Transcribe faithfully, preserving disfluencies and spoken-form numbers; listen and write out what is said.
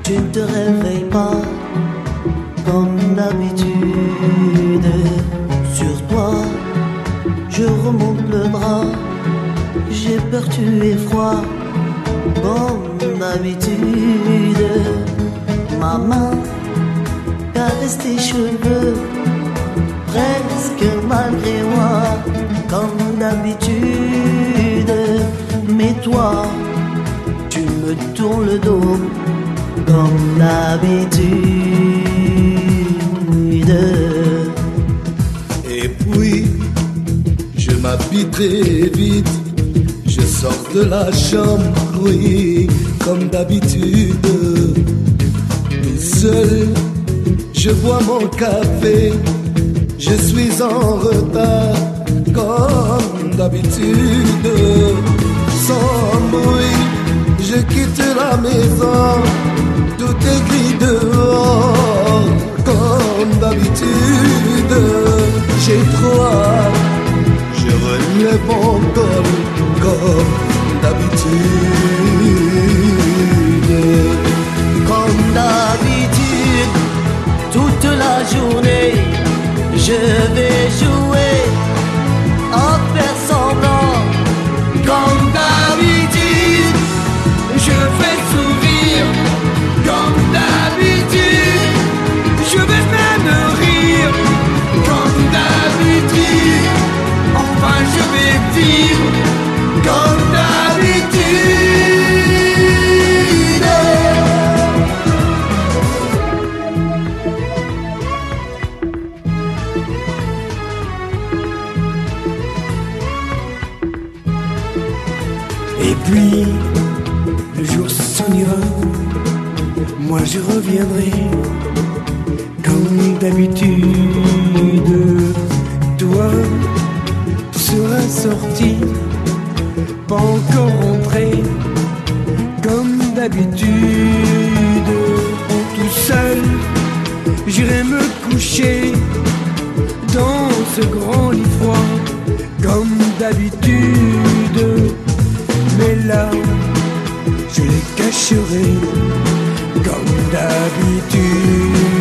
Tu ne te réveilles pas comme d'habitude. Sur toi, je remonte le drap. J'ai peur, tu es froid comme d'habitude. Ma main caresse tes cheveux, presque malgré moi, comme d'habitude. Mais toi, tu me tournes le dos, comme d'habitude. Et puis, je m'habille très vite, je sors de la chambre, oui, comme d'habitude. Tout seul, je bois mon café, je suis en retard, comme d'habitude. Sans bruit, je quitte la maison, tout est gris dehors, comme d'habitude. J'ai froid, je relève mon col, comme d'habitude. Comme d'habitude, toute la journée, je vais jouer en faire semblant. Comme d'habitude, je fais sourire. Comme d'habitude, je vais même rire. Comme d'habitude, enfin je vais vivre. Comme d'habitude. Et puis, le jour s'ennuiera, moi je reviendrai, comme d'habitude. Toi, tu seras sorti, pas encore rentré, comme d'habitude. Tout seul, j'irai me coucher dans ce grand lit froid, comme d'habitude. Mais là, je les cacherai comme d'habitude.